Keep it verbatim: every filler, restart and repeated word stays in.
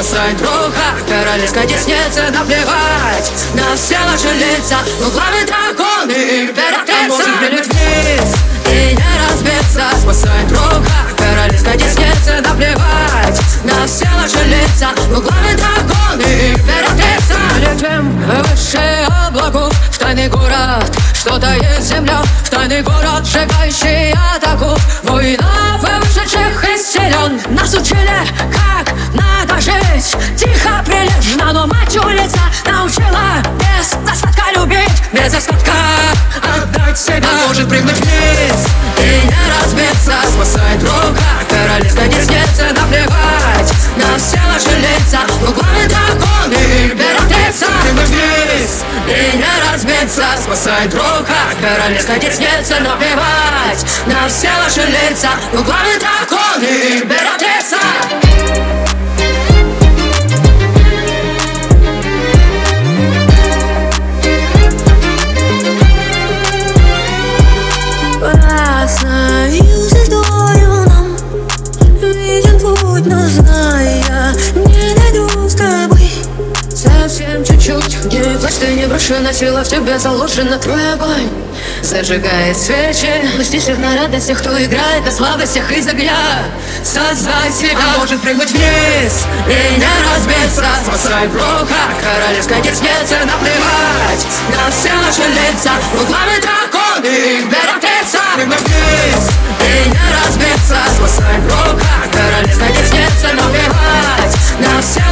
спасает рука королевской десницы. Наплевать на все наши лица, но главный дракон и императрица. Может прыгнуть вниз и не разбиться, спасает рука королевской десницы. Наплевать на все наши лица, но главный дракон и императрица. Летим выше облаков в тайный город, что таит земля, в тайный город, сжигающий атаку воинов и вышедших из селен. Нас учили, как надо жить, тихо, прилежно, но мать улица научила без достатка любить, без остатка отдать себя. А может прыгнуть вниз и не разбиться, спасает рука королевской десницы. Наплевать на все наши лица, но главный дракон и императрица. Прыгнуть вниз и не разбиться, спасает рука королевской десницы. Наплевать на все наши лица, но главный дракон и императрица. Остановился стою нам, виден путь, но зная, не найду с тобой. Совсем чуть-чуть, не плачь, ты не брошена, сила в тебе заложена. Твой огонь зажигает свечи, пусти всех на радостях, кто играет на слабостях из огня. Создать себя. А может прыгнуть вниз и не разбиться, спасает рука королевской десницы. Наплевать на все наши лица, но главный дракон и императрица. Прыгнуть вниз и не разбиться, спасает рука королевской десницы. Наплевать на все